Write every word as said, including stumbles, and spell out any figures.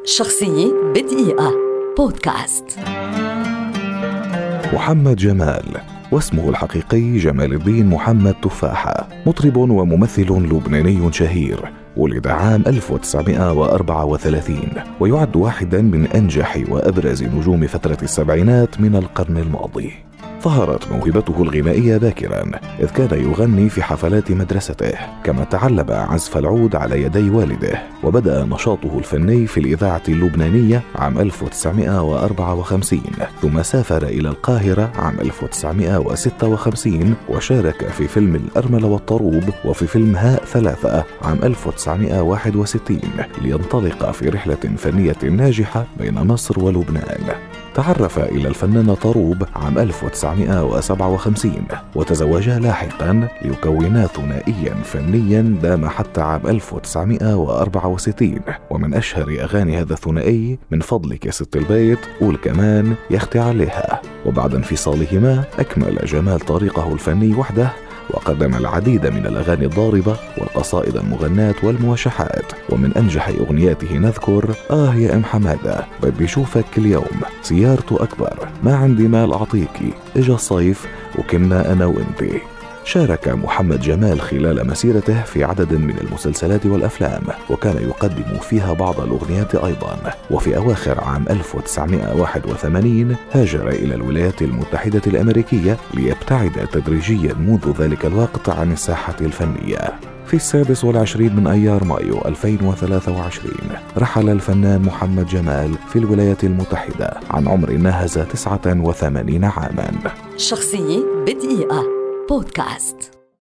شخصية بدقيقة بودكاست. محمد جمال، واسمه الحقيقي جمال الدين محمد تفاحة، مطرب وممثل لبناني شهير. ولد عام ألف وتسعمائة وأربعة وثلاثين، ويعد واحدا من أنجح وأبرز نجوم فترة السبعينات من القرن الماضي. ظهرت موهبته الغنائية باكرا، إذ كان يغني في حفلات مدرسته، كما تعلم عزف العود على يدي والده. وبدأ نشاطه الفني في الإذاعة اللبنانية عام ألف وتسعمائة وأربعة وخمسين، ثم سافر إلى القاهرة عام ألف وتسعمائة وستة وخمسين، وشارك في فيلم الأرملة والطروب وفي فيلم هاء ثلاثة عام ألف وتسعمائة وواحد وستين، لينطلق في رحلة فنية ناجحة بين مصر ولبنان. تعرف إلى الفنانة طروب عام ألف وتسعمائة وسبعة وخمسين، وتزوجا لاحقا ليكونا ثنائيا فنيا دام حتى عام ألف وتسعمائة وأربعة وستين. ومن أشهر أغاني هذا الثنائي من فضلك يا ست البيت، قول كمان، يختي عليها. وبعد انفصالهما أكمل جمال طريقه الفني وحده، وقدم العديد من الأغاني الضاربة والقصائد المغناة والمواشحات. ومن أنجح أغنياته نذكر آه يا أم حمادة، بدي شوفك كل يوم، سيارته أكبر، ما عندي مال أعطيكي، إجا الصيف وكنا أنا وإنتي. شارك محمد جمال خلال مسيرته في عدد من المسلسلات والأفلام، وكان يقدم فيها بعض الأغنيات أيضا. وفي أواخر عام ألف وتسعمائة وواحد وثمانين هاجر إلى الولايات المتحدة الأمريكية، ليبتعد تدريجيا منذ ذلك الوقت عن الساحة الفنية. في السادس والعشرين من أيار مايو ألفين وثلاثة وعشرين رحل الفنان محمد جمال في الولايات المتحدة عن عمر ناهز تسعة وثمانين عاما. شخصية بدقيقة بودكاست.